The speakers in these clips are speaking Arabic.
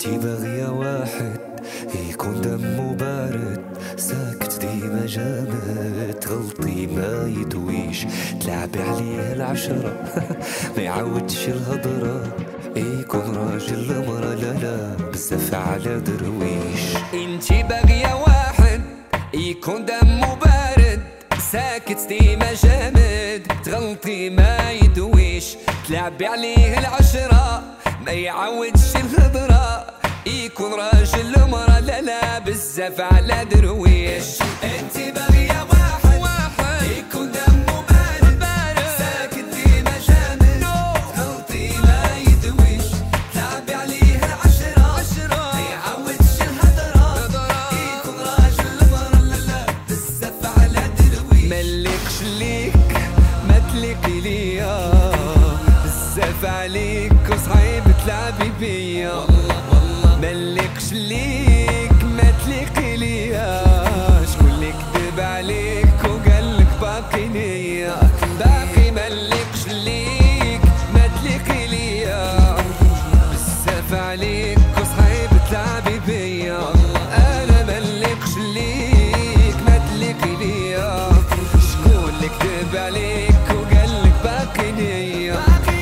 انتي باغية واحد يكون دمه بارد، ساكت ديما جامد، تغلطي ما يدويش، تلعبي عليه العشرة ما يعودش الهضرة، يكون راجل لمرة لا بزاف على درويش. انتي باغية واحد يكون دمه بارد، ساكت ديما جامد، تغلطي ما يدويش، تلعبي عليه العشرة ما يعودش الهضرة، يكون راجل لمرة لا بزاف على درويش. انتي باغية واحد يكون دمه بارد، ساكت ديما جامد، تغلطي ما يدويش، تلعبي عليه العشرة ما يعودش الهضرة، يكون راجل لمرة لا بزاف على درويش. ملكش ليك ما تليقي ليا، بزاف عليك وصعيب تلعبي بيا، ملكش ليك ما تليقي ليا، شكون اللي كذب عليك وقالك باقي ليا، باقي ملكش ليك ما تليقي ليا، بزاف عليك وصعيب تلعبي بيا، انا ملكش ليك ما تليقي ليا، شكون اللي كذب عليك وقالك باقي ليا.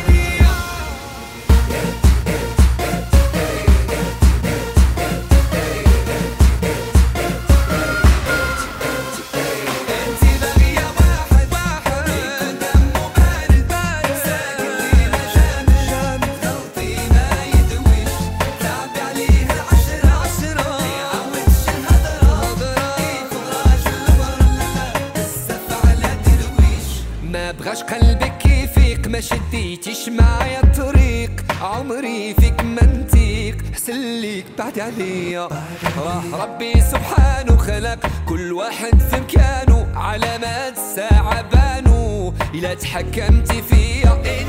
ما بغاش قلبك يفيق، ما شديتيش معايا الطريق، عمري فيك منطيق، حسن ليك بعد عليا، راه ربي سبحانه خلق كل واحد في مكانه، علامات الساعة بانو، إلا تحكمتي فيا